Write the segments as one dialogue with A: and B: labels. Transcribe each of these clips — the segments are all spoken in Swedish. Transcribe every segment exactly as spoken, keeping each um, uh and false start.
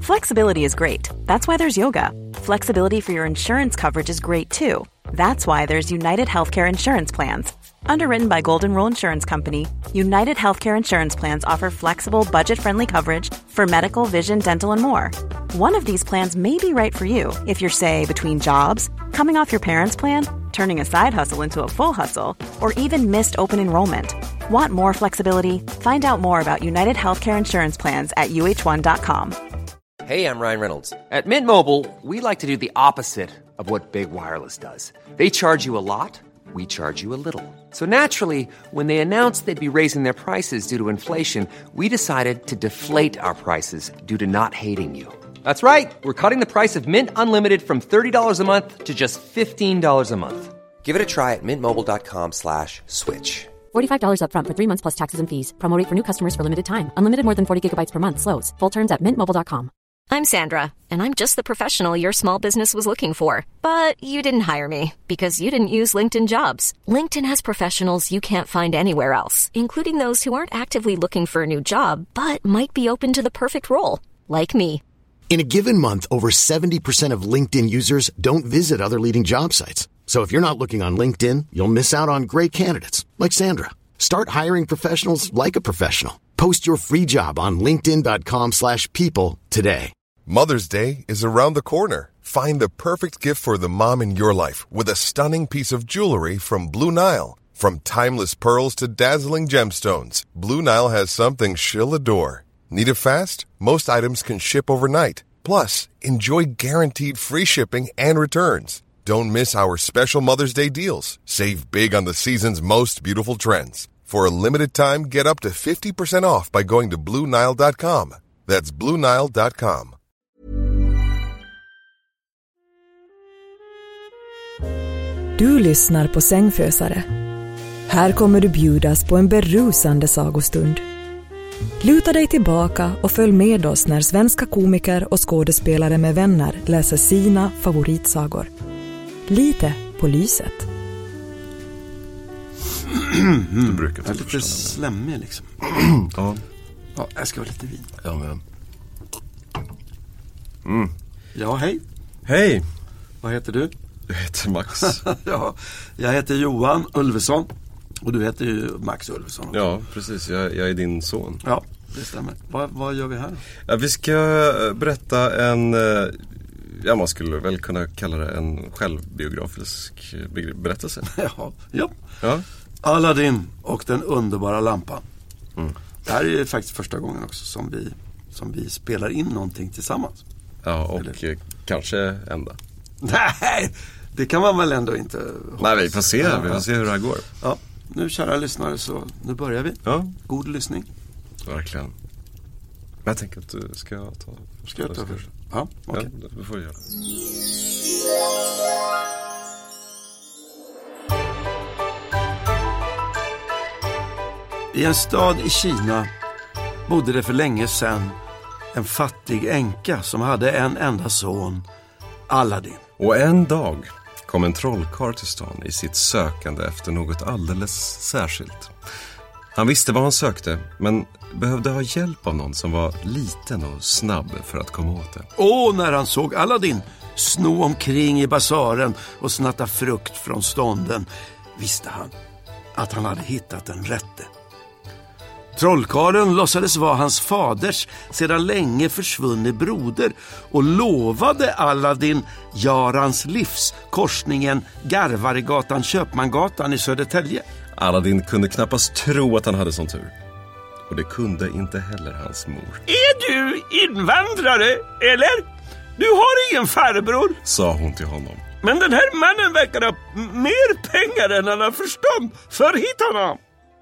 A: Flexibility is great. That's why there's yoga. Flexibility for your insurance coverage is great too. That's why there's United Healthcare Insurance Plans. Underwritten by Golden Rule Insurance Company, United Healthcare Insurance Plans offer flexible, budget-friendly coverage for medical, vision, dental, and more. One of these plans may be right for you if you're, say, between jobs, coming off your parents' plan, turning a side hustle into a full hustle, or even missed open enrollment. Want more flexibility? Find out more about United Healthcare Insurance Plans at U H one dot com.
B: Hey, I'm Ryan Reynolds. At Mint Mobile, we like to do the opposite of what Big Wireless does. They charge you a lot, we charge you a little. So naturally, when they announced they'd be raising their prices due to inflation, we decided to deflate our prices due to not hating you. That's right. We're cutting the price of Mint Unlimited from thirty dollars a month to just fifteen dollars a month. Give it a try at mintmobile.com slash switch.
C: forty-five dollars up front for three months plus taxes and fees. Promo rate for new customers for limited time. Unlimited more than forty gigabytes per month slows. Full terms at mint mobile dot com.
D: I'm Sandra, and I'm just the professional your small business was looking for. But you didn't hire me because you didn't use LinkedIn Jobs. LinkedIn has professionals you can't find anywhere else, including those who aren't actively looking for a new job, but might be open to the perfect role, like me.
E: In a given month, over seventy percent of LinkedIn users don't visit other leading job sites. So if you're not looking on LinkedIn, you'll miss out on great candidates, like Sandra. Start hiring professionals like a professional. Post your free job on linkedin dot com slash people today.
F: Mother's Day is around the corner. Find the perfect gift for the mom in your life with a stunning piece of jewelry from Blue Nile. From timeless pearls to dazzling gemstones, Blue Nile has something she'll adore. Need it fast? Most items can ship overnight. Plus, enjoy guaranteed free shipping and returns. Don't miss our special Mother's Day deals. Save big on the season's most beautiful trends. For a limited time, get up to fifty percent off by going to blue nile dot com. That's blue nile dot com.
G: Du lyssnar på Sängfösare. Här kommer du bjudas på en berusande sagostund. Luta dig tillbaka och följ med oss när svenska komiker och skådespelare med vänner läser sina favoritsagor. Lite på lyset.
H: Du brukar
I: jag är lite slemmig liksom.
H: Ja.
I: Ja, jag ska ha lite vin.
H: Ja, men.
I: Mm. Ja, hej.
H: Hej.
I: Vad heter du?
H: Jag heter Max.
I: Ja, jag heter Johan Ulveson. Och du heter ju Max Ulveson också.
H: Ja, precis. Jag, jag är din son.
I: Ja, det stämmer. Vad, vad gör vi här?
H: Ja, vi ska berätta en... Ja, man skulle väl kunna kalla det en självbiografisk berättelse.
I: Ja, ja.
H: Ja.
I: Aladdin och den underbara lampan.
H: Mm.
I: Det här är faktiskt första gången också som vi, som vi spelar in någonting tillsammans.
H: Ja, och
I: Eller?
H: kanske ända.
I: Nej, det kan man väl ändå inte hoppas.
H: Nej, vi får se, ja, vi får se hur det här går.
I: Ja, nu kära lyssnare, så nu börjar vi.
H: Ja.
I: God lyssning.
H: Verkligen. Men jag tänker att du ska ta...
I: Ska jag ta först? Ja, okej. Okay.
H: Ja, det får du göra.
I: I en stad i Kina bodde det för länge sedan en fattig änka som hade en enda son, Aladdin.
H: Och en dag kom en trollkarl till stan i sitt sökande efter något alldeles särskilt. Han visste vad han sökte, men behövde ha hjälp av någon som var liten och snabb för att komma åt det.
I: Och när han såg Aladdin sno omkring i basaren och snatta frukt från stånden, visste han att han hade hittat den rätte. Trollkarlen låtsades vara hans faders sedan länge försvunne broder och lovade Aladdin Jarans livs, korsningen Garvaregatan Köpmangatan i Södertälje.
H: Aladdin kunde knappast tro att han hade sån tur. Och det kunde inte heller hans mor.
I: Är du invandrare, eller? Du har ingen farbror,
H: sa hon till honom.
I: Men den här mannen verkar ha mer pengar än han har förstånd. För hit honom.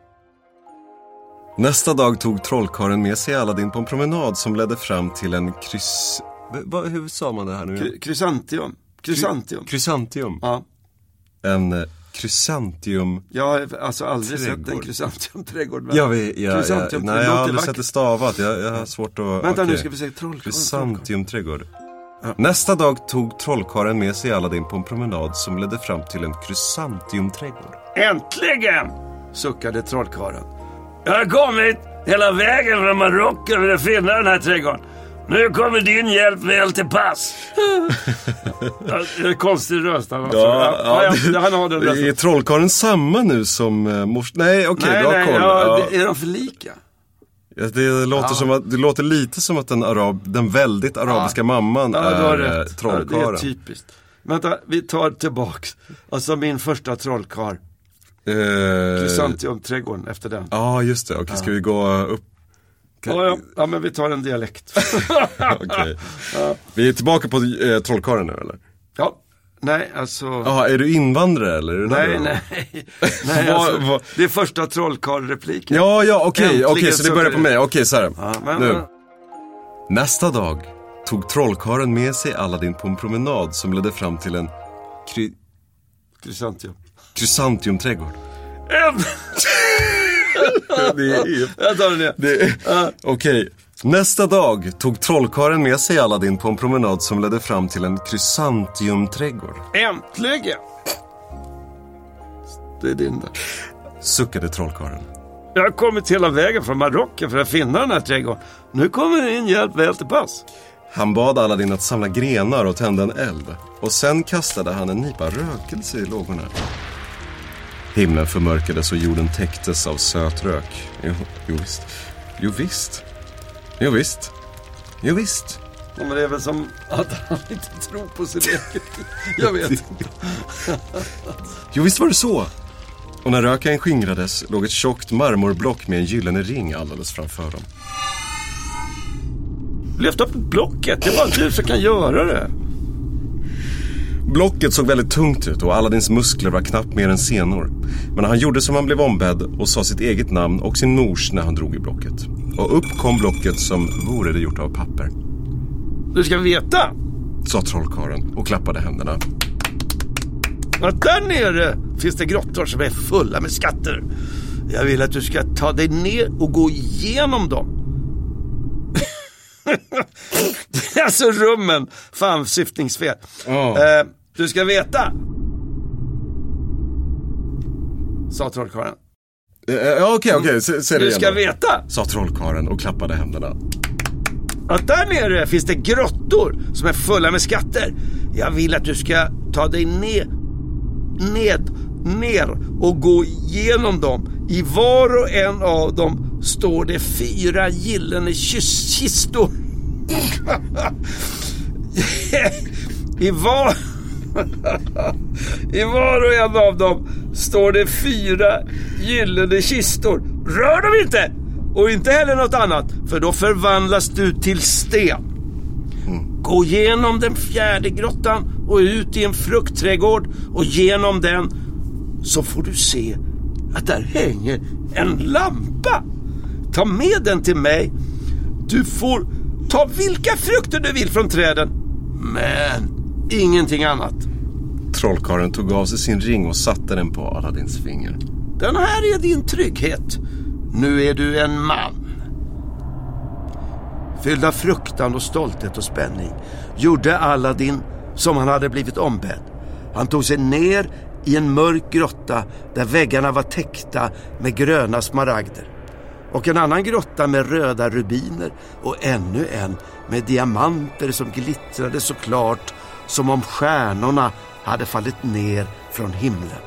H: Nästa dag tog trollkarlen med sig Aladdin på en promenad som ledde fram till en krys... Hur sa man det här nu?
I: Kry- krysantium. Krysantium.
H: Krysantium.
I: Ja.
H: En eh, krysantium.
I: Jag har alltså aldrig
H: trädgård.
I: sett en krysantiumträdgård.
H: Ja, vi, ja,
I: krysantium,
H: ja, nej, jag har aldrig sett det stavat. Jag, jag har svårt att...
I: Vänta,
H: okay.
I: nu ska vi se trollkarlen.
H: Krysantiumträdgård.
I: Ja.
H: Nästa dag tog trollkarlen med sig Aladdin på en promenad som ledde fram till en krysantiumträdgård.
I: Äntligen! Suckade trollkarlen. Jag har kommit hela vägen från Marocko för att finna den här trädgården. Nu kommer din hjälp väl till pass. Ja, det är konstig röst han alltså.
H: Ja, ja,
I: ja, ja, han har den
H: är trollkarlen samma nu som uh, mors... Nej, okej, okay, bra
I: nej,
H: koll.
I: Ja,
H: ja.
I: det, är de för lika?
H: Ja, det, låter
I: ja.
H: som att, det låter lite som att den, arab, den väldigt arabiska ja. mamman
I: ja,
H: är uh, trollkarlen.
I: Ja, det är typiskt. Vänta, vi tar tillbaks. Alltså min första trollkarl. Uh, Chrysantium-trädgården efter den.
H: Ja, just det. Okej, okay, ja. Ska vi gå upp?
I: Ja, ja. ja, men vi tar en dialekt.
H: Okay. Ja. Vi är tillbaka på eh, trollkarlen nu, eller?
I: Ja, nej, alltså...
H: Ja, är du invandrare, eller? Är du
I: nej, nej, nej. Alltså, vad... Det är första trollkarl-repliken.
H: Ja, ja, okej, okay, okej, okay, så det börjar på mig. Okej, okay, så här.
I: Ja, men,
H: nu.
I: Men...
H: Nästa dag tog trollkarlen med sig Aladdin på en promenad som ledde fram till en... Kry...
I: Chrysantium.
H: Chrysantium-trädgård.
I: En...
H: det är...
I: Jag tar den
H: det är... uh. Okej. Okay. Nästa dag tog trollkarlen med sig Aladdin på en promenad som ledde fram till en chrysantiumträdgård.
I: Äntligen! Det är din där.
H: Suckade trollkarlen.
I: Jag har kommit hela vägen från Marocko för att finna den här trädgården. Nu kommer din hjälp väl till pass.
H: Han bad Aladdin att samla grenar och tända en eld. Och sen kastade han en nipa rökelse i lågorna. Himlen förmörkades och jorden täcktes av söt rök. Jo, jo visst. Jo visst. Jo visst. Jo visst.
I: Ja, men det är väl som att han inte tror på sin egen. Jag vet inte.
H: Jo visst var det så. Och när röken skingrades låg ett tjockt marmorblock med en gyllene ring alldeles framför dem.
I: Lyft upp blocket. Det var du som kan göra det.
H: Blocket såg väldigt tungt ut och Aladdins muskler var knappt mer än senor. Men han gjorde som han blev ombedd och sa sitt eget namn och sin mors när han drog i blocket. Och upp kom blocket som vore det gjort av papper.
I: Du ska veta,
H: sa trollkarlen och klappade händerna.
I: Att där nere finns det grottor som är fulla med skatter. Jag vill att du ska ta dig ner och gå igenom dem. Det är alltså rummen. Fan, syftningsfel. Oh. eh, Du ska veta, sa trollkarlen.
H: Ja, okej, okej.
I: Du ska veta,
H: sa trollkarlen och klappade händerna.
I: Att där nere finns det grottor som är fulla med skatter. Jag vill att du ska ta dig ner, ned, ner och gå igenom dem. I var och en av dem står det fyra gyllene kistor. I var I var och en av dem står det fyra gyllene kistor. Rör dem inte! Och inte heller något annat, för då förvandlas du till sten. Gå igenom den fjärde grottan och ut i en fruktträdgård, och genom den så får du se att där hänger en lampa. Ta med den till mig. Du får ta vilka frukter du vill från träden, men ingenting annat.
H: Trollkarlen tog av sig sin ring och satte den på Aladdins finger.
I: Den här är din trygghet. Nu är du en man. Fylld av fruktan och stolthet och spänning gjorde Aladdin som han hade blivit ombedd. Han tog sig ner i en mörk grotta där väggarna var täckta med gröna smaragder, och en annan grotta med röda rubiner, och ännu en med diamanter som glittrade så klart som om stjärnorna hade fallit ner från himlen.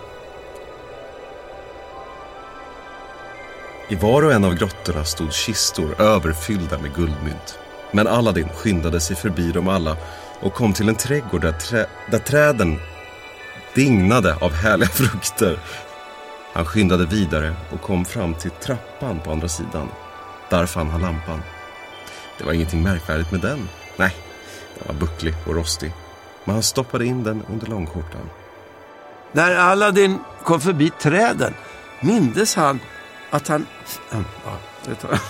H: I var och en av grottorna stod kistor överfyllda med guldmynt. Men Aladdin skyndade sig förbi dem alla och kom till en trädgård där, trä- där träden dignade av härliga frukter. Han skyndade vidare och kom fram till trappan på andra sidan. Där fann han lampan. Det var ingenting märkvärdigt med den. Nej, den var bucklig och rostig. Men han stoppade in den under långskjortan.
I: När Aladdin kom förbi träden mindes han att han... Ja, det tar...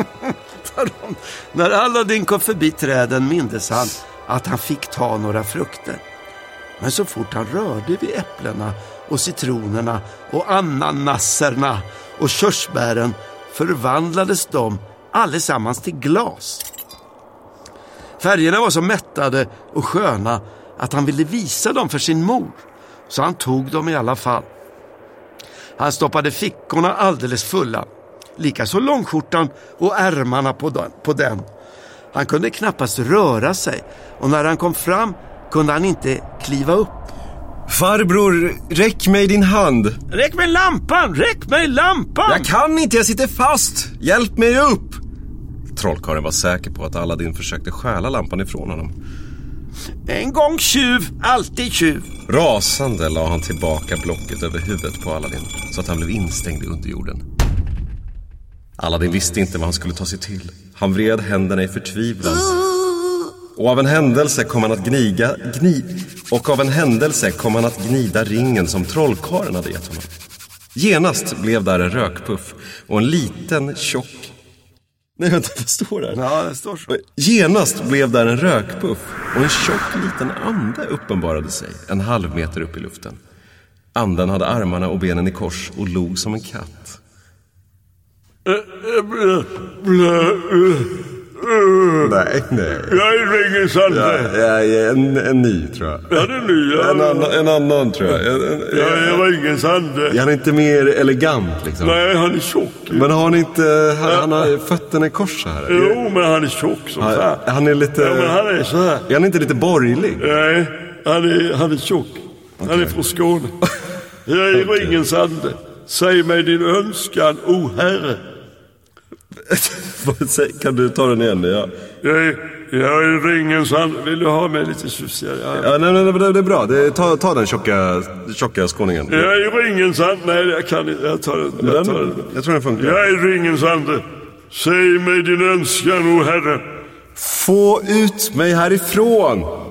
I: När Aladdin kom förbi träden mindes han att han fick ta några frukter. Men så fort han rörde vid äpplena och citronerna och ananaserna och körsbären förvandlades de allesammans till glas. Färgerna var så mättade och sköna att han ville visa dem för sin mor, så han tog dem i alla fall. Han stoppade fickorna alldeles fulla, likaså långskjortan och ärmarna på den, på den. Han kunde knappast röra sig och när han kom fram kunde han inte kliva upp.
H: Farbror, räck mig din hand.
I: Räck mig lampan, räck mig lampan.
H: Jag kan inte, jag sitter fast. Hjälp mig upp. Trollkarlen var säker på att Aladdin försökte stjäla lampan ifrån honom.
I: En gång tjuv, alltid tjuv.
H: Rasande la han tillbaka blocket över huvudet på Aladdin så att han blev instängd i underjorden. Aladdin visste inte vad han skulle ta sig till. Han vred händerna i förtvivlan. Och av en händelse kom han att gniga, gni, och av en händelse kom han att gnida ringen som trollkarlen hade gett honom. Genast blev där en rökpuff och en liten tjock... Nej, vänta, vad står där?
I: Ja, det står så.
H: Genast blev där en rökpuff och en tjock liten ande uppenbarade sig en halv meter upp i luften. Anden hade armarna och benen i kors och log som en katt. Nej, nej.
I: Jag är ringen Sande.
H: Ja, ja, en, en ny tror jag.
I: Ja, det är ny. Ja.
H: En, annan, en annan tror jag. En, en,
I: jag är ringen Sande.
H: Han är inte mer elegant liksom.
I: Nej, han är tjock.
H: Men har han inte, han, han har fötterna i kors så här.
I: Jo, men han är tjock som
H: han,
I: fan.
H: Han är lite...
I: Ja, men han är så här.
H: Är han inte lite borgerlig?
I: Nej, han är, han är tjock. Okay. Han är från Skåne. Jag är okay. ringen Sande. Säg mig din önskan, o herre.
H: Kan du ta den igen? Ja.
I: Jag är, jag är ringen Sande. Vill du ha mig lite tjusigare? Ja,
H: ja nej, nej, nej, det är bra. Det är, ta, ta den tjocka, tjocka skåningen.
I: Jag är ringen Sande. Nej, jag kan inte. Jag tar den. Jag, tar den.
H: Jag tror den funkar.
I: Jag är ringen Sande. Säg mig din önskan, o herre.
H: Få ut mig härifrån!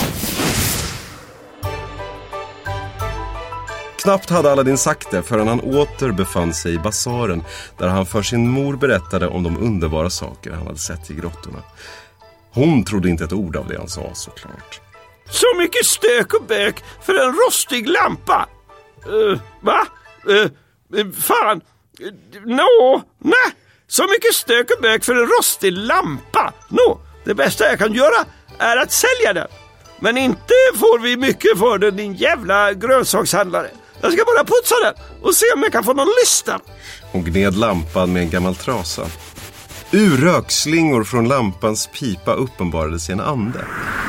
H: Knappt hade Aladdin sagt det förrän han åter befann sig i basaren där han för sin mor berättade om de underbara saker han hade sett i grottorna. Hon trodde inte ett ord av det han sa, såklart.
I: Så mycket stök och bök för en rostig lampa. Uh, va? Uh, fan. Nå, no. nej. Så mycket stök och bök för en rostig lampa. Nå, no. Det bästa jag kan göra är att sälja den. Men inte får vi mycket för den, din jävla grönsakshandlare. Jag ska bara putsa den och se om jag kan få någon lyster.
H: Hon gned lampan med en gammal trasa. Ur rökslingor från lampans pipa uppenbarade sig en ande.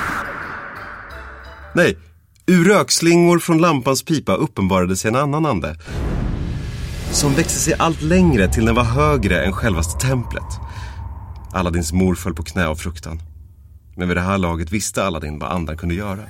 H: Nej, ur rökslingor från lampans pipa uppenbarade sig en annan ande. Som växte sig allt längre till den var högre än självaste templet. Aladdins mor föll på knä av fruktan. Men vid det här laget visste Aladdin vad anden kunde göra.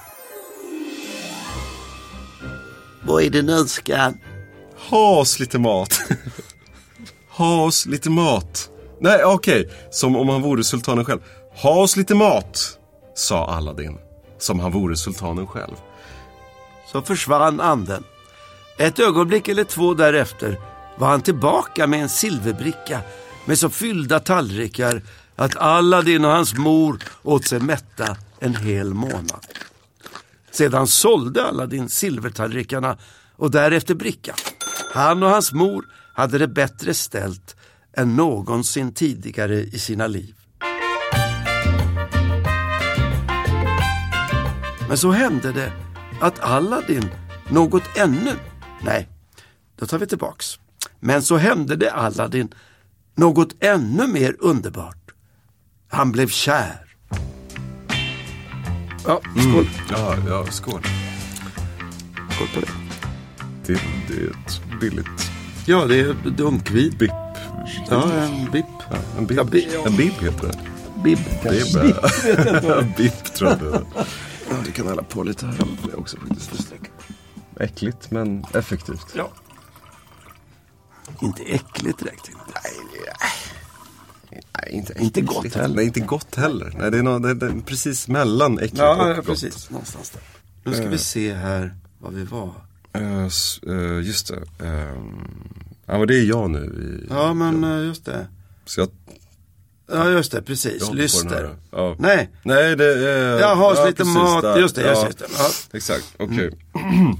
I: Vad är din önskan?
H: Ha oss lite mat. Ha oss lite mat. Nej, okej. Okay. Som om han vore sultanen själv. Ha oss lite mat, sa Aladdin. Som han vore sultanen själv.
I: Så försvann anden. Ett ögonblick eller två därefter var han tillbaka med en silverbricka med så fyllda tallrikar att Aladdin och hans mor åt sig mätta en hel månad. Sedan sålde Aladdin silvertallrikarna och därefter brickan. Han och hans mor hade det bättre ställt än någonsin tidigare i sina liv. Men så hände det att Aladdin något ännu... Nej, då tar vi tillbaks. Men så hände det Aladdin något ännu mer underbart. Han blev kär. Ja, skål.
H: Mm. Ja, ja, skål.
I: Skål på det.
H: Det, det är ett billigt...
I: Ja, det är dunkvin.
H: Bipp.
I: Ja, en bipp.
H: Ja, en bipp.
I: Ja, bi-
H: en bipp heter det.
I: Bibb.
H: Det är bra. Bipp tror jag det är.
I: Ja, du kan hälla på lite här.
H: Det är också faktiskt äckligt, men effektivt.
I: Ja. Inte äckligt direkt.
H: Nej, nej, inte,
I: inte gott heller.
H: Nej, inte gott heller. Nej, det är, något, det är precis mellan äckligt
I: ja,
H: och
I: ja, precis. Gott. Någonstans där. Nu ska uh, vi se här vad vi var.
H: Uh, uh, just det. Uh, ja, men det är jag nu. I,
I: ja, men uh, just det.
H: Så jag...
I: Ja, just det. Precis. Lyster.
H: Ja.
I: Nej.
H: Nej, det är...
I: Jag har
H: ja,
I: lite
H: precis,
I: mat.
H: där.
I: Just det,
H: ja,
I: just det. Ja.
H: Exakt, okej. Okay. Mm.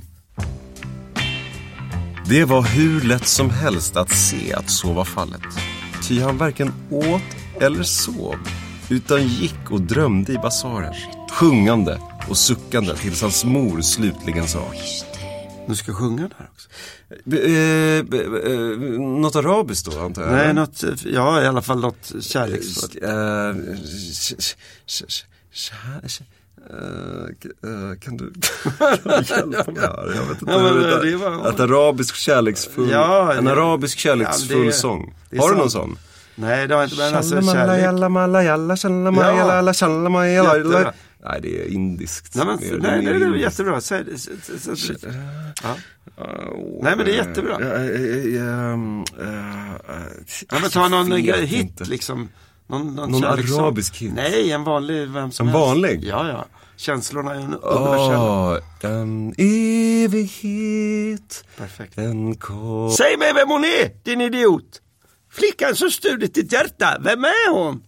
H: Det var hur lätt som helst att se att så var fallet. Ty han varken åt eller sov, utan gick och drömde i basaren, sjungande och suckande tills hans mor slutligen sa:
I: Du ska sjunga där också.
H: B- eh, b- eh, något arabiskt då, antar jag?
I: Nej, något, ja, i alla fall något kärleksfullt.
H: Eh, eh, sh- sh- sh- sh- sh- eh, kan du hjälpa mig här? Jag vet inte.
I: Ja, men
H: hur det
I: det var-
H: Ett arabisk kärleksfull,
I: Ja,
H: en
I: det-
H: arabisk kärleksfull
I: ja, det-
H: sång.
I: det är
H: Har du
I: sant.
H: någon sån?
I: Nej, det har inte, men alltså
H: Shallamalla,
I: kärlek.
H: jallamalla, jalla, shallamalla,
I: Ja.
H: jalla, shallamalla, jalla.
I: Jättebra.
H: Nej, det är indiskt.
I: Nej, men,
H: Mer-
I: nej,
H: mer
I: nej, det är
H: indiskt.
I: jättebra. Säg det. Säg- säg- säg- säg- Ja. Nej, men det är jättebra.
H: Eh, eh, eh, ehm, eh,
I: Ja, men ta någon
H: jag vet
I: hit
H: inte.
I: liksom. Någon, någon,
H: Någon
I: kärlekssång.
H: arabisk hit?
I: Nej, en vanlig, vem som
H: En
I: helst.
H: vanlig?
I: Ja, ja. Känslorna är en universella.
H: Åh, en evighet.
I: Perfekt.
H: En ko-
I: Säg mig vem hon är, din idiot. Flickan som stulit ditt hjärta. Vem är hon?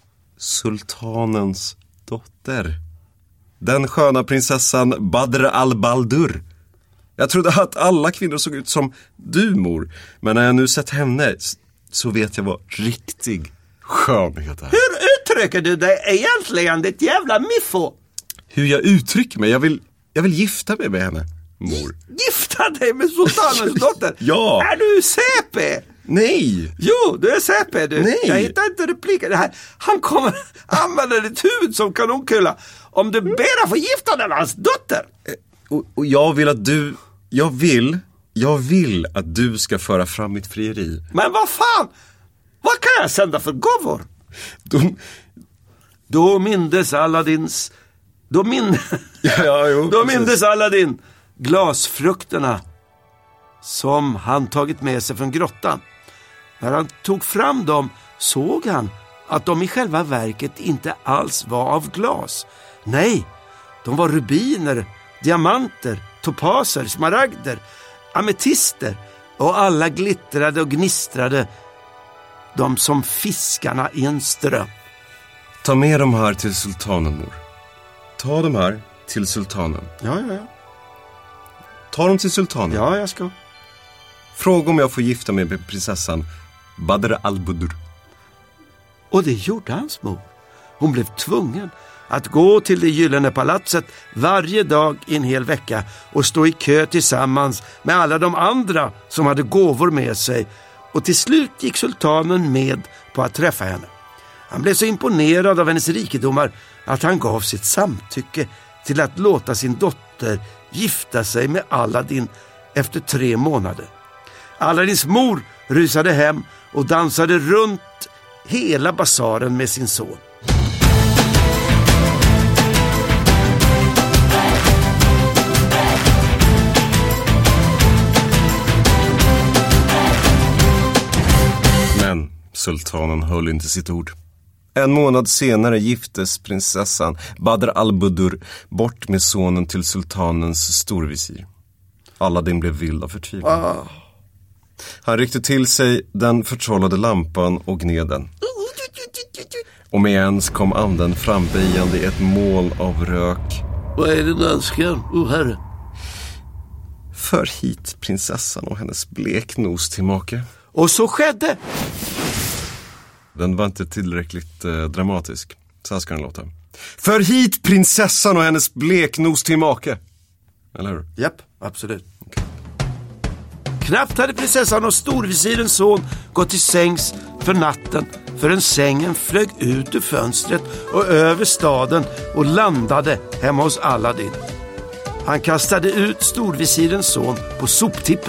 H: Sultanens dotter. Den sköna prinsessan Badr al-Baldur. Jag trodde att alla kvinnor såg ut som du, mor. Men när jag nu sett henne så vet jag vad riktig skönhet är.
I: Hur uttrycker du dig egentligen, ditt jävla miffo?
H: Hur jag uttrycker mig. Jag vill, jag vill gifta mig med henne, mor.
I: Gifta dig med sultanens dotter?
H: Ja.
I: Är du C P?
H: Nej!
I: Jo, du är C P du.
H: Nej.
I: Jag hittar inte repliken. Det här. Han kommer använda ditt huvud som kanonkula om du ber att få gifta dig med hans dotter.
H: Och, och jag vill att du... Jag vill... Jag vill att du ska föra fram mitt frieri.
I: Men vad fan? Vad kan jag sända för gåvor?
H: De...
I: Då mindes Aladdins... Då, min...
H: Ja, ja, jo,
I: Då
H: precis.
I: mindes Aladdin glasfrukterna som han tagit med sig från grottan. När han tog fram dem såg han att de i själva verket inte alls var av glas. Nej, de var rubiner, diamanter, topaser, smaragder, ametister och alla glittrade och gnistrade, de som fiskarna i en ström.
H: Ta med de här till sultanen, mor. Ta de här till sultanen.
I: Ja, ja, ja.
H: Ta dem till sultanen.
I: Ja, jag ska.
H: Fråga om jag får gifta mig med prinsessan Badr al-Budur.
I: Och det gjorde hans mor. Hon blev tvungen att gå till det gyllene palatset varje dag i en hel vecka och stå i kö tillsammans med alla de andra som hade gåvor med sig. Och till slut gick sultanen med på att träffa henne. Han blev så imponerad av hennes rikedomar att han gav sitt samtycke till att låta sin dotter gifta sig med Aladdin efter tre månader. Aladdins mor rusade hem och dansade runt hela basaren med sin son.
H: Men sultanen höll inte sitt ord. En månad senare giftes prinsessan Badr al-Budur bort med sonen till sultanens storvisir. Aladdin blev vild av förtvivlan.
I: Ah.
H: Han ryckte till sig den förtrollade lampan och gned den. Och med ens kom anden framböjande i ett mål av rök.
I: Vad är det du önskar, o herre?
H: För hit prinsessan och hennes bleknos till make.
I: Och så skedde.
H: Den var inte tillräckligt eh, dramatisk. Så här ska den låta. För hit prinsessan och hennes bleknos till make. Eller hur?
I: Japp, absolut. Okay. Knappt hade prinsessan och storvisirens son gått till sängs för natten förrän sängen flög ut ur fönstret och över staden och landade hemma hos Aladdin. Han kastade ut storvisirens son på soptippen.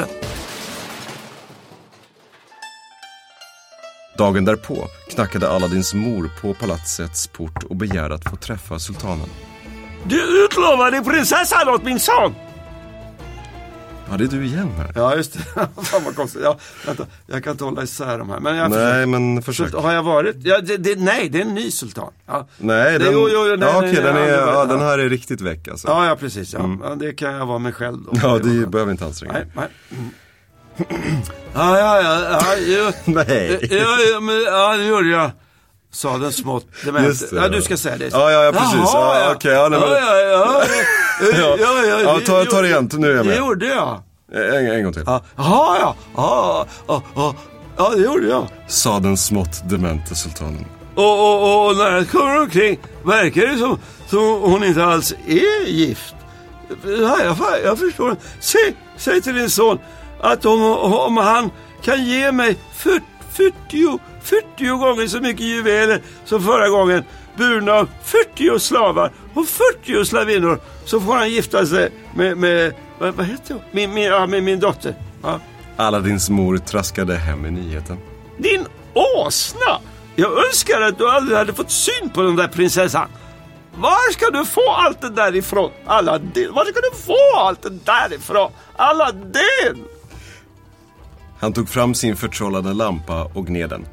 H: Dagen därpå knackade Aladdins mor på palatsets port och begärde att få träffa sultanen.
I: Du utlovade prinsessan åt min son!
H: Ja, det är du igen här.
I: Ja, just det. Fan vad konstigt. Ja, vänta, jag kan inte hålla isär de här. Men jag
H: nej,
I: försöker.
H: men försök.
I: Så, har jag varit? Ja, det, det, nej, det är en ny sultan. Ja.
H: Nej,
I: det,
H: den,
I: jo, jo, nej,
H: ja,
I: nej,
H: okej,
I: nej,
H: den, är,
I: ja,
H: ja, den här är riktigt väck alltså.
I: Ja, ja, precis. Ja.
H: Mm.
I: Ja, det kan jag vara mig själv då.
H: Ja, det behöver inte anstränga.
I: Nej, nej. Mm. Ja, ja, ja. ja, ja.
H: Nej.
I: Ja, ja, men, ja, det gjorde jag. Sa den smått.
H: Just det,
I: ja, du ska säga det.
H: Ja, ja, ja precis.
I: Jaha,
H: ja,
I: ja.
H: okej, ja, nej, men...
I: ja, ja, ja.
H: ja,
I: ja, ja,
H: ja, ta, ta det igen, nu är jag med.
I: Det gjorde jag.
H: En, en gång till.
I: Ja, ja, ja, ja, ja, ja, det gjorde jag.
H: Sa den smått demente sultanen.
I: Och, och, och när jag kommer omkring verkar det som, som hon inte alls är gift. Ja, jag, jag förstår. Säg, säg till din son att om, om han kan ge mig fyrtio, fyrtio gånger så mycket juveler som förra gången, burna av fyrtio slavar och fyrtio slavinnor, så får han gifta sig med, med vad, vad heter jag? Min, min, ja, med min dotter. Ja.
H: Aladdins mor traskade hem i nyheten.
I: Din åsna! Jag önskar att du aldrig hade fått syn på den där prinsessan. Var ska du få allt det där ifrån? Aladdin, var ska du få allt det där ifrån? Aladdin!
H: Han tog fram sin förtrollade lampa och gned den.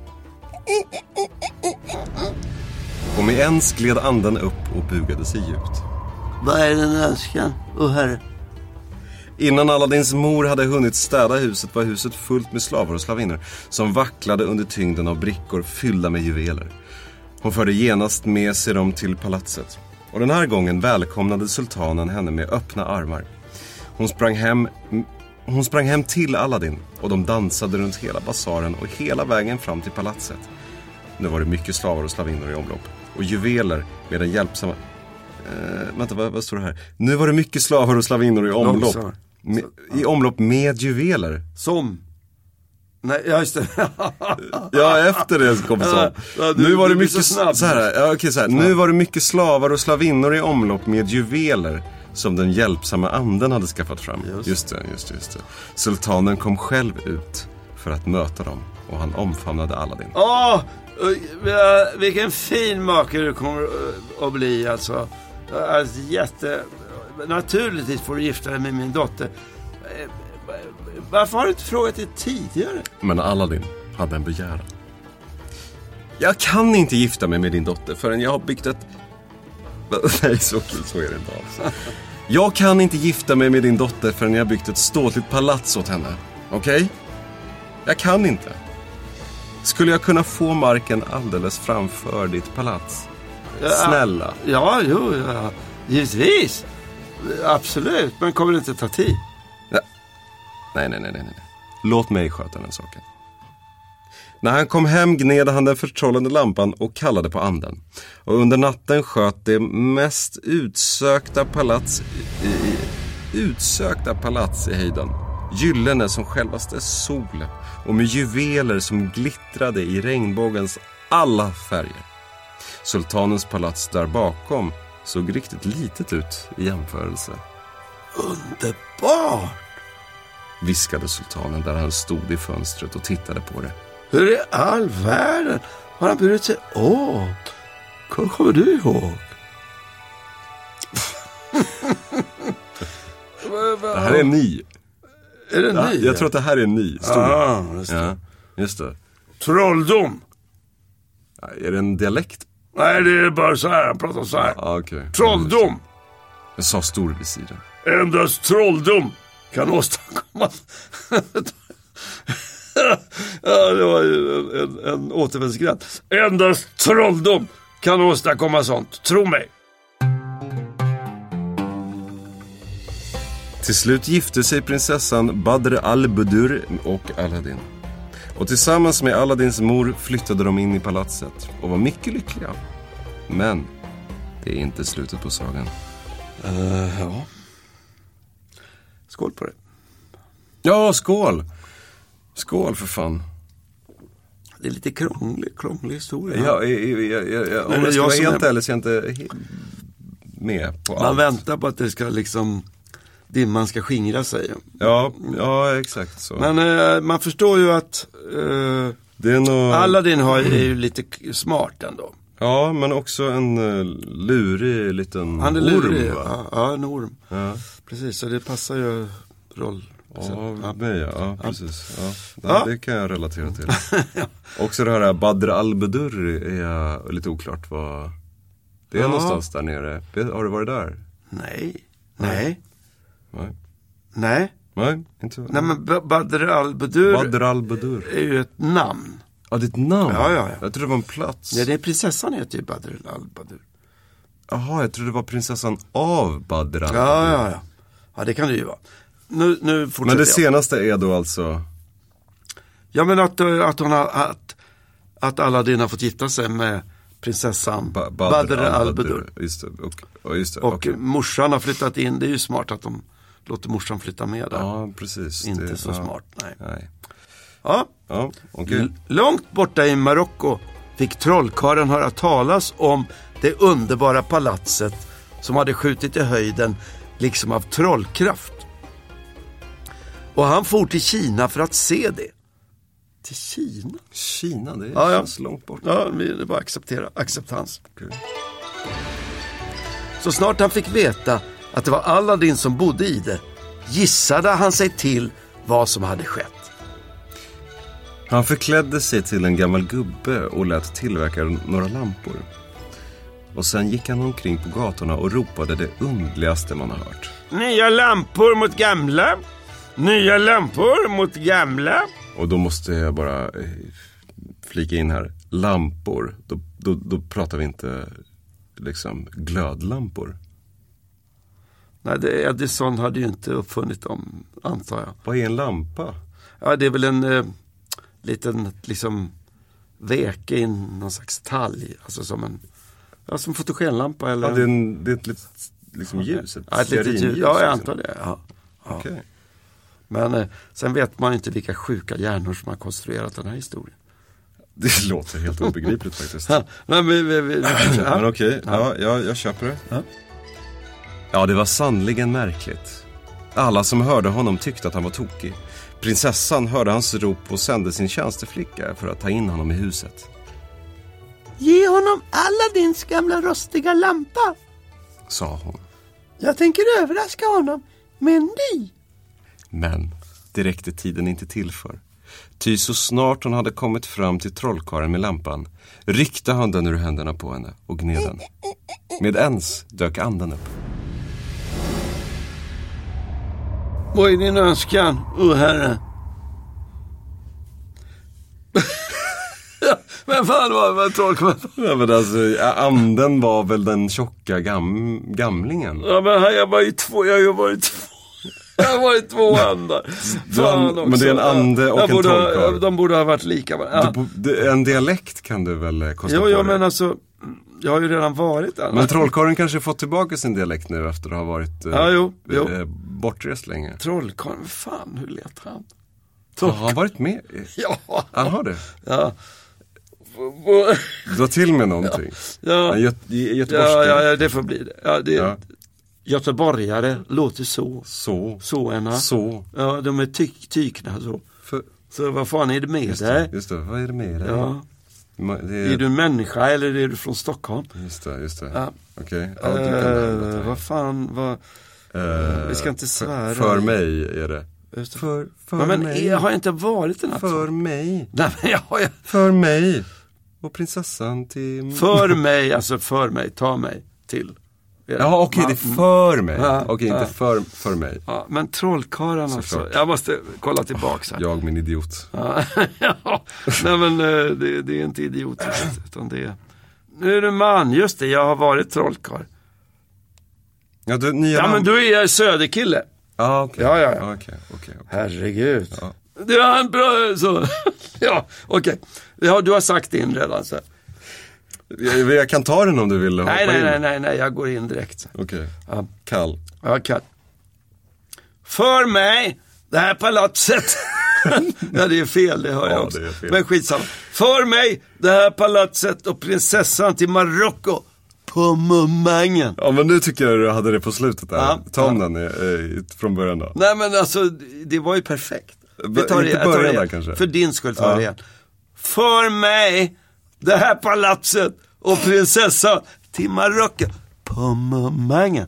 H: Och med ens gled anden upp och bugade sig djupt.
I: Vad är den önskan, o herre?
H: Innan Aladdins mor hade hunnit städa huset var huset fullt med slavar och slavinnor som vacklade under tyngden av brickor fyllda med juveler. Hon förde genast med sig dem till palatset. Och den här gången välkomnade sultanen henne med öppna armar. Hon sprang hem, hon sprang hem till Aladdin och de dansade runt hela basaren och hela vägen fram till palatset. Nu var det mycket slavar och slavinnor i omlopp. Och juveler med den hjälpsamma... Eh, vänta, vad, vad står det här? Nu var det mycket slavar och slavinnor i omlopp. Med, I omlopp med juveler.
I: Som... Nej, ja, just det.
H: Ja, efter det kom det så. Ja, ja, du, nu var det mycket så, så här, ja, okej, så här. Nu var det mycket slavar och slavinnor i omlopp med juveler som den hjälpsamma anden hade skaffat fram. Just, just det, just det, just det. Sultanen kom själv ut för att möta dem och han omfamnade Aladdin.
I: Åh, vilken fin make du kommer att bli, alltså. Alltså jätte... Naturligtvis får du gifta dig med min dotter. Varför har du inte frågat det tidigare?
H: Men Aladdin hade en begäran. Jag kan inte gifta mig med din dotter förrän jag har byggt ett... Nej, så, så är det inte alls. Jag kan inte gifta mig med din dotter förrän jag har byggt ett ståtligt palats åt henne. Okej? Okay? Jag kan inte. Skulle jag kunna få marken alldeles framför ditt palats? Snälla.
I: Ja, jo, ja. Givetvis. Absolut, men kommer det inte ta tid?
H: Ja. Nej, nej, nej, nej, nej. Låt mig sköta den saken. När han kom hem gned han den förtrollande lampan och kallade på anden. Och under natten sköt det mest utsökta palats i, i, utsökta palats i höjden. Gyllene som självaste sol och med juveler som glittrade i regnbågens alla färger. Sultanens palats där bakom såg riktigt litet ut i jämförelse.
I: Underbart!
H: Viskade sultanen där han stod i fönstret och tittade på det.
I: Hur i all världen har han burit sig åt? Kommer du ihåg?
H: Det här är ny.
I: Är det
H: ja,
I: ny?
H: Jag tror att det här är ny.
I: Ah, just det.
H: Ja, just det.
I: Trolldom.
H: Ja, är det en dialekt?
I: Nej, det är bara så här. Han pratar så här.
H: Ja, okay.
I: Trolldom.
H: Jag sa storvisiren.
I: Endast trolldom kan åstadkomma... Ja, det var ju en, en, en återvändsgränd. Endast trolldom kan åstadkomma sånt. Tro mig.
H: Till slut gifte sig prinsessan Badr al-Budur och Aladdin. Och tillsammans med Aladdins mor flyttade de in i palatset och var mycket lyckliga. Men det är inte slutet på sagan.
I: Uh, ja. Skål på det.
H: Ja, skål. Skål för fan.
I: Det är lite krånglig, krånglig historia.
H: Ja, jag, jag, jag, jag, om jag ska vara helt ärlig så är jag inte med på
I: Man
H: allt.
I: Man väntar på att det ska liksom... dimman ska skingra sig.
H: Ja, ja exakt så.
I: Men eh, man förstår ju att eh,
H: det är nog...
I: Aladdin har, är ju lite smart ändå.
H: Ja, men också en uh, lurig liten
I: Han är lurig,
H: orm, va?
I: Ja, ja, en orm.
H: Ja.
I: Precis, så det passar ju roll.
H: Ja, ja. Nej, ja, precis. Ja. Det,
I: Ja.
H: det kan jag relatera till. Ja. Också det här Badr al-Budur är lite oklart vad det är
I: Ja.
H: någonstans där nere. Har du varit där?
I: Nej. Nej.
H: Nej.
I: Nej.
H: Nej, inte.
I: Nej, men B- Badr al-Budur
H: Badr al-Budur
I: är ju ett namn.
H: Ja, det är ett namn.
I: Ja, ja, ja.
H: Jag tror det var en plats.
I: Ja, det är prinsessan heter ju Badr al-Budur.
H: Jaha, jag tror det var prinsessan av Badr al-Budur.
I: Ja, ja, ja. Ja, det kan det ju vara. Nu, nu fortsätter
H: Men det
I: jag.
H: senaste är då alltså...
I: Ja, men att, att, hon har, att, att Aladdin har fått gifta sig med prinsessan
H: Ba-
I: Badr al-Budur.
H: Just det, och, och, just det,
I: och
H: okay.
I: morsan har flyttat in. Det är ju smart att de låter morsan flytta med där.
H: Ja, precis.
I: Inte
H: det,
I: så
H: ja.
I: smart, nej.
H: nej.
I: Ja,
H: ja okay.
I: L- långt borta i Marocko fick trollkarlen höra talas om det underbara palatset som hade skjutit i höjden liksom av trollkraft. Och han for till Kina för att se det. Till Kina?
H: Kina, det är
I: ja, ja.
H: så långt bort.
I: Ja, det är bara acceptera. Acceptans.
H: Okay.
I: Så snart han fick veta att det var Aladdin som bodde i det, gissade han sig till vad som hade skett.
H: Han förklädde sig till en gammal gubbe och lät tillverka några lampor. Och sen gick han omkring på gatorna och ropade det underligaste man har hört.
I: Nya lampor mot gamla. Nya lampor mot gamla.
H: Och då måste jag bara eh, flika in här. Lampor, då, då, då pratar vi inte liksom glödlampor.
I: Nej, det, Edison hade ju inte uppfunnit dem, antar jag.
H: Vad är en lampa?
I: Ja, det är väl en eh, liten liksom veke i någon slags talg. Alltså som en, ja, som fotogenlampa eller...
H: Ja, det är, en, det är ett litet liksom ljus. Ett
I: ja, ett litet ljus. Ja, jag antar det. Ja. Ja.
H: Okay.
I: Men eh, sen vet man inte vilka sjuka hjärnor som har konstruerat den här historien.
H: Det låter helt obegripligt faktiskt.
I: Ja, men vi, vi, vi, ja.
H: men okej, ja. ja, jag, jag köper det.
I: Ja.
H: ja, det var sannligen märkligt. Alla som hörde honom tyckte att han var tokig. Prinsessan hörde hans rop och sände sin tjänsteflicka för att ta in honom i huset.
I: Ge honom Aladdins gamla rostiga lampa,
H: sa hon.
I: Jag tänker överraska honom med en ny.
H: Men det räckte tiden inte till för. Ty så snart hon hade kommit fram till trollkaren med lampan ryckte han den ur händerna på henne och gned den. Med ens dök anden upp.
I: Vad är din önskan, o oh, herre? Men fan var det trollkarlen?
H: Ja, men alltså, anden var väl den tjocka gam, gamlingen.
I: Ja, men jag var ju två, jag har ju varit två. Jag har varit två andar. Fan också.
H: Men det är en ande och
I: jag
H: en
I: borde,
H: trollkarl.
I: De borde ha varit lika. Ja.
H: Du, en dialekt kan du väl kosta
I: jo,
H: på
I: jo,
H: det?
I: men alltså, jag har ju redan varit där.
H: Men trollkarlen kanske fått tillbaka sin dialekt nu efter att ha varit
I: ja, jo, jo.
H: Eh, bortrest länge.
I: Trollkarlen, fan, hur lät han?
H: Har han varit med?
I: Ja.
H: Han har det?
I: Ja.
H: Dra till med någonting.
I: Ja,
H: Göt, ja,
I: ja, ja, det får bli det. Ja, det
H: ja.
I: Göteborgare låter så.
H: Så.
I: Såna.
H: Så.
I: Ja, de är tyk, tykna så.
H: För,
I: så vad fan är det med
H: just
I: dig?
H: Det, just det, vad är det med dig?
I: Ja.
H: Det är...
I: är du en människa eller är du från Stockholm?
H: Just det, just det.
I: Ja.
H: Okej. Okay. Ja,
I: uh, vad fan, vad... Uh, vi ska inte svära.
H: För, för mig är det.
I: Just det.
H: För, för
I: ja, men
H: mig.
I: Jag har inte varit den här.
H: För mig.
I: Nej, men jag har...
H: För mig. Och prinsessan till...
I: För mig, alltså för mig, ta mig till.
H: Ja, okej, okay, det är för mig.
I: Ja,
H: okej, okay,
I: ja.
H: inte för, för mig.
I: Ja, men trollkarlen alltså. Jag måste kolla tillbaka.
H: Oh, jag, min idiot.
I: Ja, ja. Nej, men det, det är inte idiotiskt, utan det är... Nu är du man, just det, jag har varit trollkarl.
H: Ja, du, nya
I: ja
H: namn...
I: men du är söderkille.
H: Ah, okay.
I: Ja, ja, ja.
H: Okay, okay, okay.
I: Herregud.
H: Ja.
I: Det är en bra... Så. Ja, okej. Okay. Ja, du har sagt din redan så.
H: Jag, jag kan ta den om du vill.
I: Nej, nej, nej, nej, nej, jag går in direkt.
H: Okej. Okay.
I: Ja.
H: Kall.
I: Ja, kall. För mig, det här palatset. Ja, det är fel, det hör
H: ja,
I: jag också.
H: Det är fel.
I: Men skitsamma. För mig, det här palatset och prinsessan till Marocko på Momangen.
H: Ja, men nu tycker jag du hade det på slutet där.
I: Ja,
H: Ta om
I: ja.
H: den eh, från början då.
I: Nej, men alltså, det var ju perfekt. Vi tar det,
H: inte början där kanske.
I: För din skull tar
H: ja.
I: det igen. För mig, det här palatset och prinsessan till Marocko på Momangen.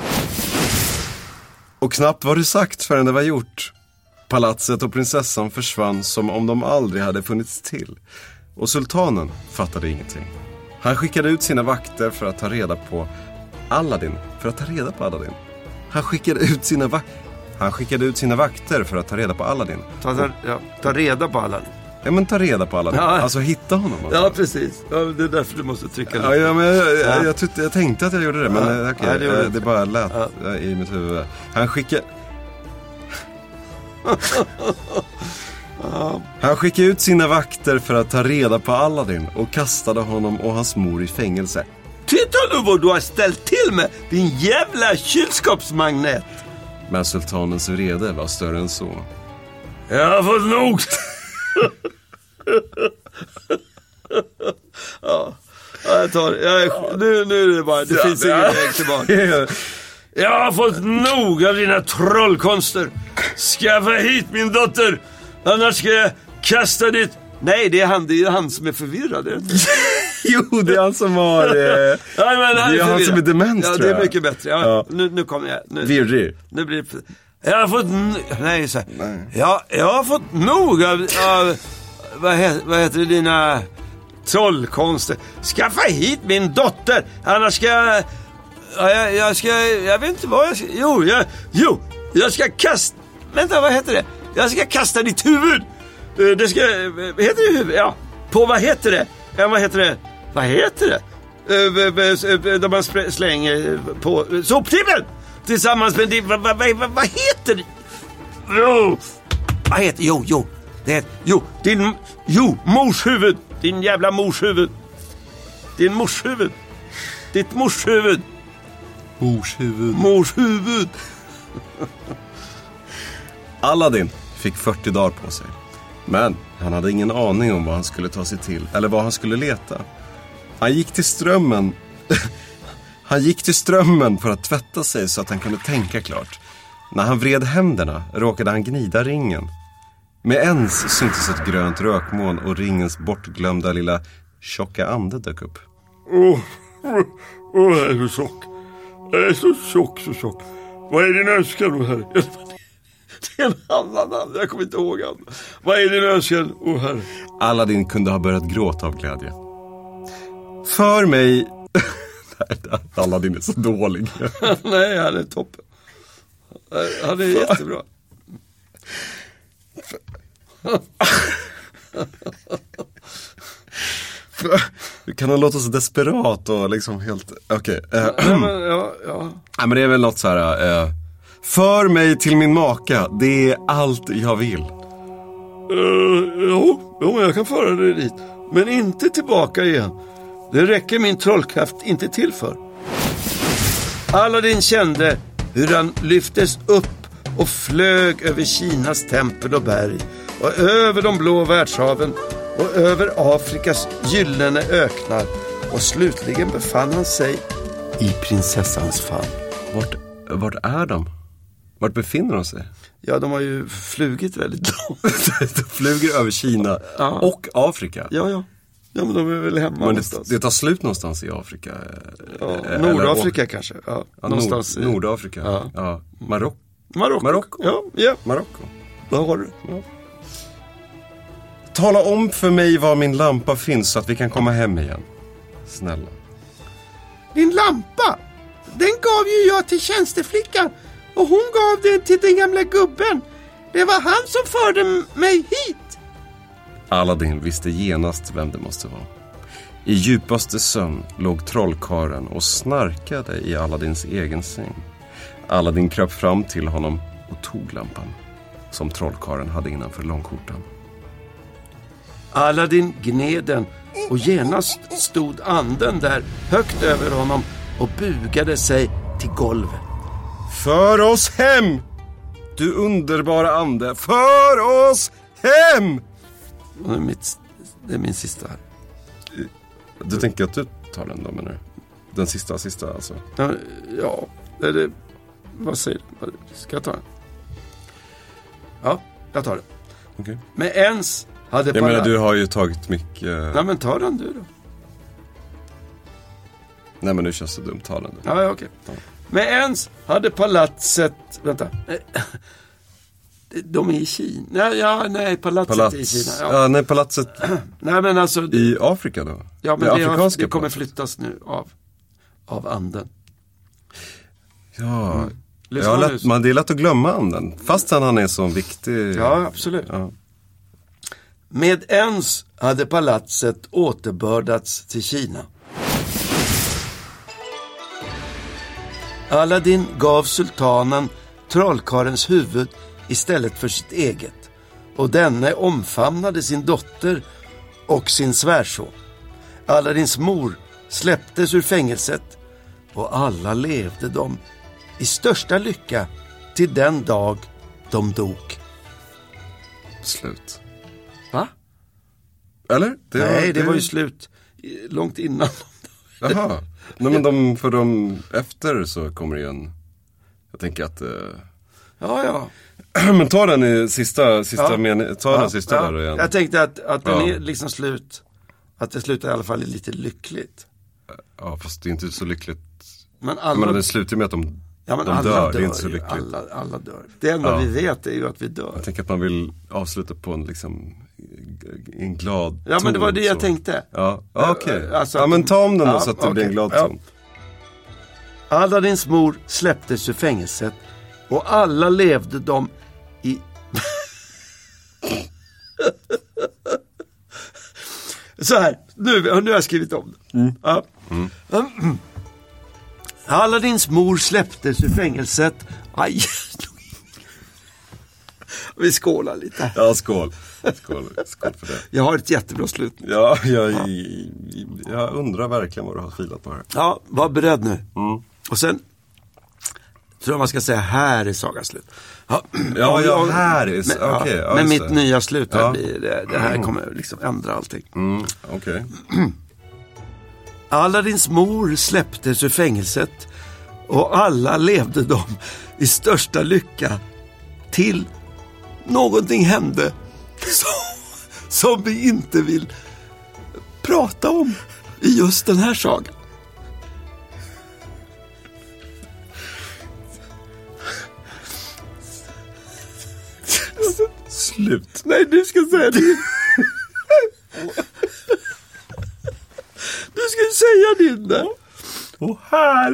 H: Och knappt var det sagt förrän det var gjort. Palatset och prinsessan försvann som om de aldrig hade funnits till. Och sultanen fattade ingenting. Han skickade ut sina vakter för att ta reda på Aladdin. För att ta reda på Aladdin. Han skickade ut sina vakter. Han skickade ut sina vakter för att ta reda på Aladdin.
I: Ta, ta, ja, ta reda på Aladdin.
H: Ja, men ta reda på Aladdin. Ja. Alltså hitta honom. Alltså.
I: Ja, precis. Ja, det är därför du måste trycka lite.
H: Ja, ja, men jag, jag, jag, tyckte, jag tänkte att jag gjorde det. Men ja. okej,
I: ja, det, det.
H: det bara lät ja. i mitt huvud. Han skickade...
I: Ja.
H: Han skickade ut sina vakter för att ta reda på Aladdin och kastade honom och hans mor i fängelse.
I: Titta nu vad du har ställt till med, din jävla kylskåpsmagnet.
H: Men sultanens vrede var större än så.
I: Jag har fått nog. Ja, jag tar jag, nu, nu är det bara, det finns ingen väg tillbaka. Jag har fått nog av dina trollkonster. Skaffa hit min dotter, annars ska jag kasta ditt... Nej, det är han, det är han som är förvirrad. Är det?
H: Jo, det är han som har... Eh,
I: ja, men han
H: det är, är han som är dement,
I: ja,
H: tror jag.
I: det är mycket bättre. Ja,
H: ja.
I: Nu, nu kommer jag. Nu,
H: Virrig.
I: Nu blir det... Jag har fått... Nej, så här. Nej. Ja, jag har fått nog av... av vad, heter, vad heter det, dina trollkonster? Skaffa hit min dotter, annars ska jag... Ja, jag, jag ska... Jag vet inte vad jag ska... Jo, jag, jo, jag ska kasta... Vänta, vad heter det? Jag ska kasta ditt huvud. Det ska... Vad heter det huvud? Ja, på vad heter det? Ja, vad heter det? Vad heter det? Där man slänger på soptippen tillsammans med din... Vad, vad, vad, vad heter det? Jo, vad heter... Jo, jo. Det heter... Jo, din... Jo, mors huvud. Din jävla mors huvud. Din mors huvud. Ditt mors huvud.
H: Mors huvud.
I: Mors huvud.
H: Aladdin fick fyrtio dagar på sig. Men han hade ingen aning om vad han skulle ta sig till. Eller vad han skulle leta. Han gick till strömmen. Han gick till strömmen för att tvätta sig så att han kunde tänka klart. När han vred händerna råkade han gnida ringen. Med ens syntes ett grönt rökmoln och ringens bortglömda lilla tjocka ande dök upp.
I: Åh, oh, oh, jag är så tjock. Jag är så tjock, så tjock. Vad är din önskan, herre? Det är en annan namn, jag kommer inte ihåg han. Vad är din önskan, oh, herre?
H: Aladdin kunde ha börjat gråta av glädje. För mig... Nej, Aladdin är så dålig.
I: Nej, han är toppen. Han är jättebra.
H: Du kan ha låtit så desperat och liksom helt... Okej. Okay. Uh,
I: ja, men, ja, ja.
H: Nej, men det är väl något så här... Uh, för mig till min maka, det är allt jag vill.
I: Uh, jo, jo, jag kan föra dig dit. Men inte tillbaka igen. Det räcker min trollkraft inte till för. Aladdin kände hur han lyftes upp och flög över Kinas tempel och berg och över de blå världshaven och över Afrikas gyllene öknar och slutligen befann han sig i prinsessans famn.
H: Vart, vart är de? Vart befinner de sig?
I: Ja, de har ju flugit väldigt långt.
H: De flyger över Kina ja. Och Afrika.
I: Ja, ja. Ja, men de är väl hemma
H: men
I: någonstans.
H: Det, det tar slut någonstans i Afrika.
I: Ja, Nordafrika eller, kanske. Ja,
H: ja,
I: någonstans
H: Nord, Nordafrika. Ja. Ja. Marocko.
I: Marocko.
H: Marocko.
I: Ja, ja.
H: Marocko.
I: Vad har du? Ja.
H: Tala om för mig var min lampa finns så att vi kan komma hem igen. Snälla.
I: Din lampa? Den gav ju jag till tjänsteflickan. Och hon gav den till den gamla gubben. Det var han som förde mig hit.
H: Aladdin visste genast vem det måste vara. I djupaste sömn låg trollkaren och snarkade i Aladdins egen säng. Aladdin kröp fram till honom och tog lampan som trollkaren hade innanför långskjortan. Aladdin gned den och genast stod anden där högt över honom och bugade sig till golvet. För oss hem! Du underbara ande, för oss hem! Det är, mitt, det är min sista här. Du tänker att du tar den då, menar du? Den sista, sista alltså? Ja, ja det, det, vad säger du? Ska jag ta den? Ja, jag tar den. Okay. Men ens hade... Jag menar, du har ju tagit mycket... Nej, men ta den du då. Nej, men nu känns det dumt, ta den du. Ja, ja, okej. Okay. Men ens hade palatset... Vänta. De är i Kina. Ja, nej, palatset Palats. i Kina. Ja. Ja, nej, palatset nej, men alltså, i Afrika då? Ja, men det, det, har, det kommer flyttas nu av, av anden. Ja, mm. ja lätt, man, det är lätt att glömma anden. Fastän han är så viktig. Ja, absolut. Ja. Med ens hade palatset återbördats till Kina. Aladdin gav sultanen trollkarens huvud istället för sitt eget
I: och denne omfamnade sin dotter och sin svärson. Aladins mor släpptes ur fängelset och alla levde de i största lycka till den dag de dog.
H: Slut.
I: Va?
H: Eller? Det
I: Nej,
H: var,
I: det,
H: det
I: var ju slut långt innan.
H: Jaha. Nej, men de, för de efter så kommer det igen. Jag tänker att... Eh...
I: Ja, ja.
H: Men ta den i sista, sista
I: ja.
H: mening. Ta
I: ja,
H: den sista
I: ja.
H: där igen.
I: Jag tänkte att, att den
H: ja.
I: är liksom slut. Att det slutar i alla fall lite lyckligt.
H: Ja, fast det är inte så lyckligt.
I: Men alla...
H: Men det slutar med att de,
I: ja, men
H: de
I: alla
H: dör.
I: dör.
H: Det är inte så lyckligt.
I: Alla, alla dör. Det enda
H: ja.
I: vi vet är ju att vi dör.
H: Jag tänker att man vill avsluta på en liksom en glad
I: Ja, men det var det jag
H: så.
I: tänkte.
H: Ja, ja okej. Okay.
I: Alltså,
H: ja, men ta om den då
I: ja,
H: så att det
I: okay.
H: blir en glad
I: ja.
H: ton.
I: Aladins mor släpptes ur fängelset och alla levde de i... Så här, nu, nu har jag skrivit om det. Mm. Ja. Mm. Aladins mor släpptes ur fängelset. Aj. Vi skålar lite.
H: Ja, skål. Skål, skål för det.
I: Jag har ett jättebra slut.
H: Ja, jag, ja. jag undrar verkligen vad du har filat på här.
I: Ja, var beredd nu.
H: Mm.
I: Och sen tror jag man ska säga här är saga slut. Ja,
H: ja, ja här är
I: men,
H: ja, okay, ja,
I: men mitt det. nya slut
H: ja.
I: blir det, det här kommer liksom ändra allting.
H: Mm, okej. Okay.
I: Aladins mor släpptes ur fängelset och alla levde de i största lycka till någonting hände som, som vi inte vill prata om i just den här sagan.
H: Slut.
I: Nej, du ska säga din. Du ska säga din där.
H: Och här.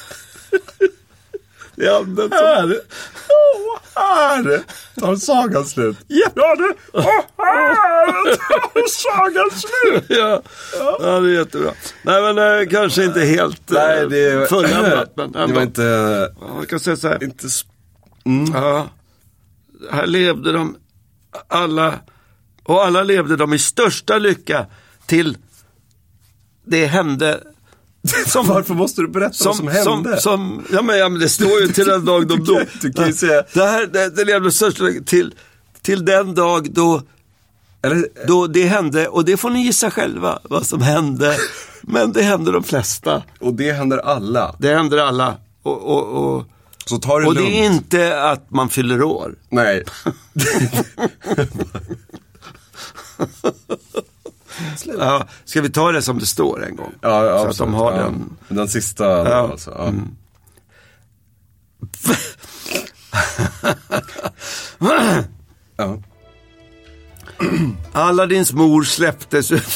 I: Det är använt som...
H: Här. Och här. Tar sagan slut.
I: Ja,
H: ja det. Och här. Tar sagan slut.
I: Ja. Ja, det är jättebra. Nej, men äh, kanske inte helt äh,
H: Nej, det
I: fulländat. Men ändå.
H: Det var inte...
I: Ja, jag kan säga så här.
H: Inte... Mm.
I: Ja. Här levde de alla, och alla levde de i största lycka till det hände.
H: Som, Varför måste du berätta som, vad som hände?
I: Som, som, ja, men, ja, men det står ju till den dag de dog.
H: Du kan ju säga...
I: Det här, det, det levde i största lycka till, till den dag då,
H: Eller,
I: då det hände, och det får ni gissa själva vad som hände. Men det hände de flesta.
H: Och det händer alla.
I: Det händer alla. Och, och, och
H: Så tar det
I: Och
H: lugnt.
I: det är inte att man fyller år.
H: Nej.
I: Ja, ska vi ta det som det står en gång?
H: Ja, ja,
I: så att de har
H: ja.
I: den.
H: Den sista.
I: Ja.
H: Alltså, ja.
I: Mm.
H: Ja.
I: Aladins mor släpptes ut.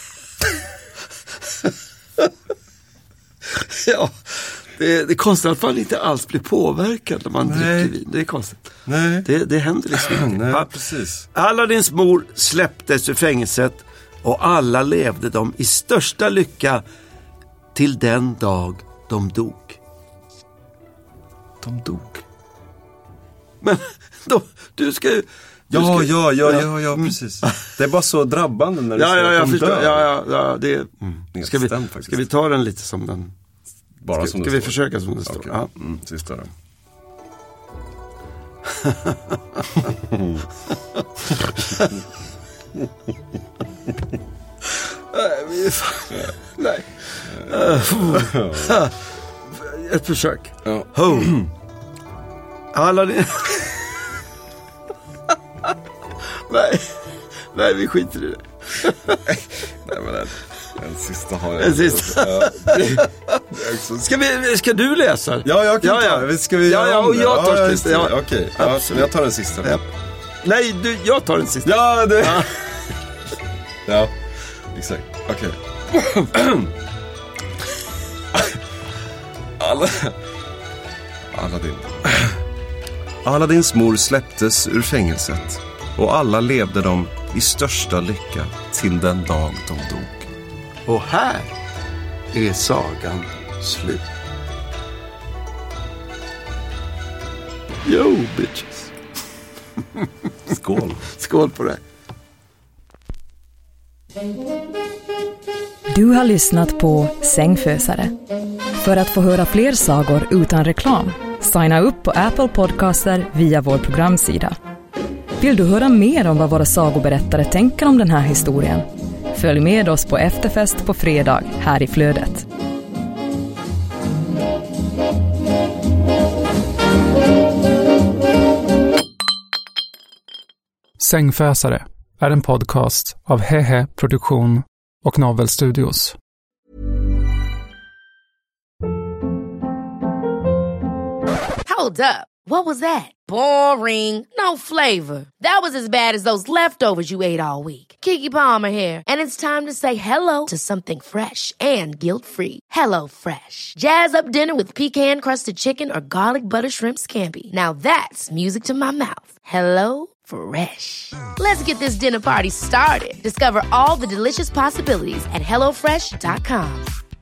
I: Ja, det, det är konstigt att man inte alls blir påverkad när man
H: Nej.
I: dricker vin. Det är konstigt.
H: Nej.
I: Det, det händer liksom inte.
H: Nej,
I: Ja.
H: precis.
I: Aladins mor släpptes ur fängelset och alla levde de i största lycka till den dag de dog. De dog. Men de, du ska ju... Du
H: Ja,
I: ska,
H: ja, ja, ja, ja, precis. Det är bara så drabbande när du
I: Ja,
H: säger
I: ja,
H: att
I: jag
H: de
I: förstår.
H: dör.
I: Ja, ja, ja, det är...
H: Mm.
I: Ska, vi,
H: Stämt, faktiskt.
I: ska vi ta den lite som den...
H: Bara
I: Ska,
H: som
I: ska
H: det
I: vi
H: står.
I: försöka som det står?
H: Okej.
I: Ja.
H: Mm, sista då.
I: Nej, vi... Nej. Uh, Ett försök.
H: Ja.
I: Ho. Alla ni... Nej. Nej, vi skiter i det.
H: Nej, men den, den sista har jag.
I: En sista.
H: Ja.
I: Ska, vi, ska du läsa?
H: Ja, jag kan
I: ja,
H: ta.
I: ja.
H: Ska vi
I: Ja,
H: göra
I: ja,
H: om
I: och
H: det?
I: jag tar
H: ja,
I: sista. Ja.
H: Okej, okay. Ja,
I: Absolut.
H: jag tar den sista.
I: Ja. Nej, du, jag tar den sista.
H: Ja, det...
I: Ja.
H: Ja, exakt. Okej. Okay. Alla... Aladdin. Aladdins mor släpptes ur fängelset och alla levde de i största lycka till den dag de dog.
I: Och här är sagan slut. Yo, bitches.
H: Skål.
I: Skål på det.
G: Du har lyssnat på Sängfösare. För att få höra fler sagor utan reklam, signa upp på Apple Podcaster via vår programsida. Vill du höra mer om vad våra sagoberättare tänker om den här historien? Följ med oss på efterfest på fredag här i flödet.
J: Sängfösare är en podcast av Hehe Produktion och Novel Studios.
K: Hold up. What was that? Boring. No flavor. That was as bad as those leftovers you ate all week. Keke Palmer here, and it's time to say hello to something fresh and guilt-free. Hello Fresh. Jazz up dinner with pecan-crusted chicken or garlic butter shrimp scampi. Now that's music to my mouth. Hello Fresh. Let's get this dinner party started. Discover all the delicious possibilities at hello fresh dot com.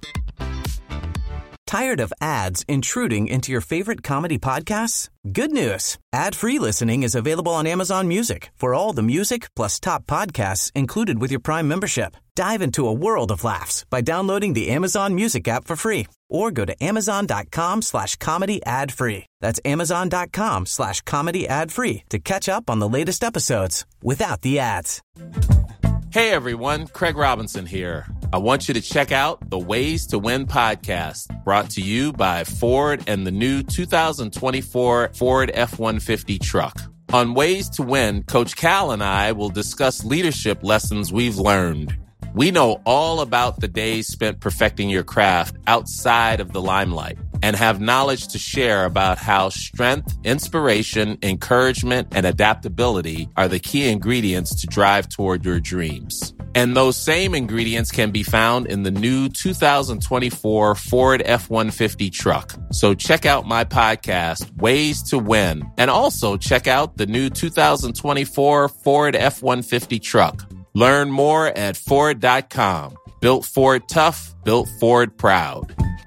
L: Tired of ads intruding into your favorite comedy podcasts? Good news. Ad-free listening is available on Amazon Music for all the music plus top podcasts included with your Prime membership. Dive into a world of laughs by downloading the Amazon Music app for free or go to amazon.com slash comedy ad free. That's amazon.com slash comedy ad free to catch up on the latest episodes without the ads.
M: Hey everyone, Craig Robinson here. I want you to check out the Ways to Win podcast, brought to you by Ford and the new two thousand twenty-four Ford F one fifty truck. On Ways to Win, Coach Cal and I will discuss leadership lessons we've learned. We know all about the days spent perfecting your craft outside of the limelight and have knowledge to share about how strength, inspiration, encouragement, and adaptability are the key ingredients to drive toward your dreams. And those same ingredients can be found in the new two thousand twenty-four Ford F one fifty truck. So check out my podcast, Ways to Win, and also check out the new two thousand twenty-four Ford F one fifty truck. Learn more at Ford dot com. Built Ford tough, built Ford proud.